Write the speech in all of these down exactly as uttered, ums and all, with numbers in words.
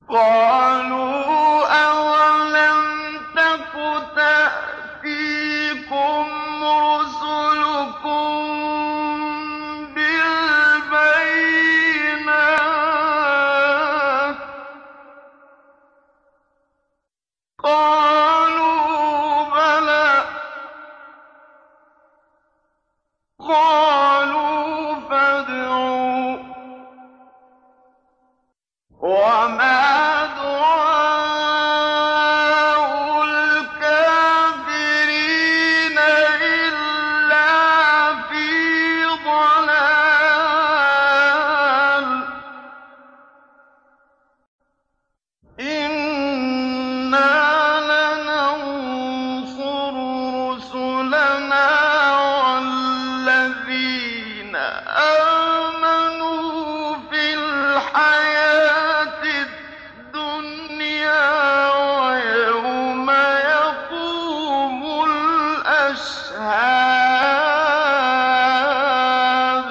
قَالُوا أَوَلَمْ تَكُ تَأْتِيكُمْ رُسُلُكُم بِالْبَيِّنَاتِ ۖ قَالُوا بَلَىٰ ۚ قَالُوا فَادْعُوا ۗ وَمَا دُعَاءُ الْكَافِرِينَ إِلَّا فِي ضَلَالٍ. إِنَّا لَنَنصُرُ رُسُلَنَا وَالَّذِينَ آمَنُوا فِي الْحَيَاةِ الدُّنْيَا وَيَوْمَ يَقُومُ الْأَشْهَادُ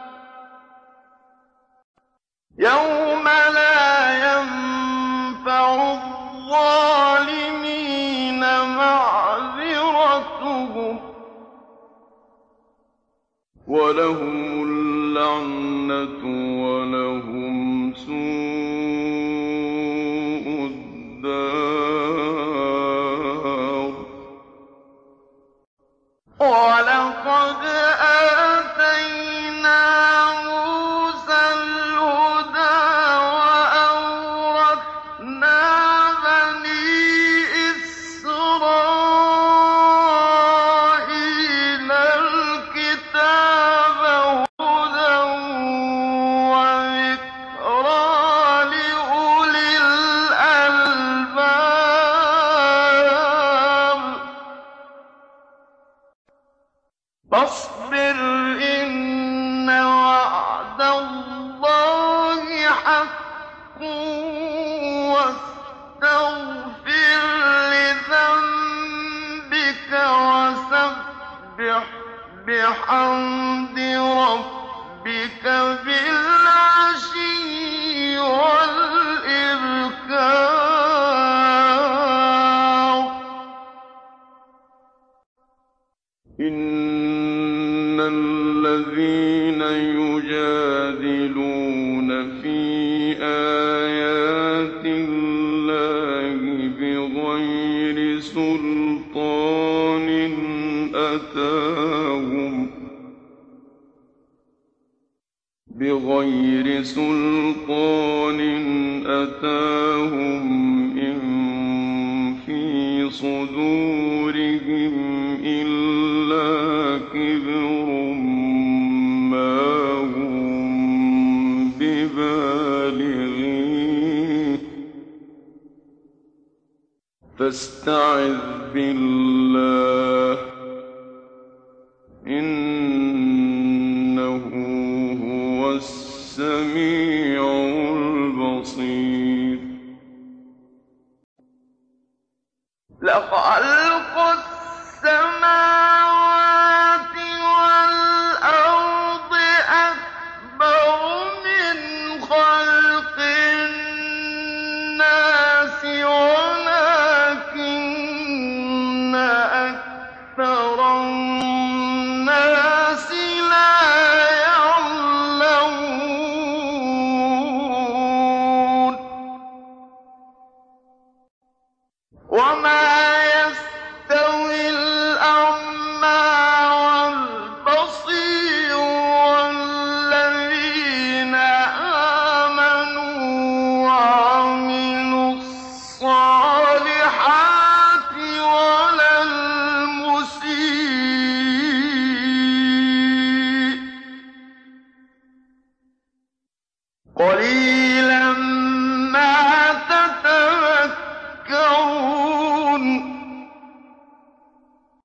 يَوْمَ لَا يَنفَعُ الظَّالِمِينَ مَعْذِرَتُهُمْ ۖ وَلَهُمُ اللَّعْنَةُ وَلَهُمْ سُوءُ الدَّارِ. وَلَقَدْ آتَيْنَا مُوسَى الْهُدَىٰ وَأَوْرَثْنَا بَنِي إِسْرَائِيلَ الْكِتَابَ هُدًى وَذِكْرَىٰ لِأُولِي الْأَلْبَابِ. فاصبر إِنَّ وَعْدَ اللَّهِ حَقٌّ وَاسْتَغْفِرْ لِذَنبِكَ وَسَبِّحْ بِحَمْدِ رَبِّكَ بِالْعَشِيِّ وَالْإِبْكَارِ. إِنَّ الَّذِينَ يُجَادِلُونَ فِي آيَاتِ اللَّهِ بِغَيْرِ سُلْطَانٍ أَتَاهُمْ بِغَيْرِ سُلْطَانٍ أَتَاهُمْ إِن فِي صُدُورِهِمْ إِلَّا كِبْرٌ مَّا هُم بِبَالِغِيهِ ۚ فَاسْتَعِذْ بِاللَّهِ ۖ إِنَّهُ هُوَ السَّمِيعُ الْبَصِيرُ. لَخَلْقُ السَّمَاوَاتِ وَالْأَرْضِ أَكْبَرُ مِنْ خَلْقِ النَّاسِ وَلَٰكِنَّ أَكْثَرَ النَّاسِ لَا يَعْلَمُونَ. وَمَا يَسْتَوِي الْأَعْمَىٰ وَالْبَصِيرُ وَالَّذِينَ آمَنُوا وَعَمِلُوا الصَّالِحَاتِ وَلَا الْمُسِيءُ ۚ قَلِيلًا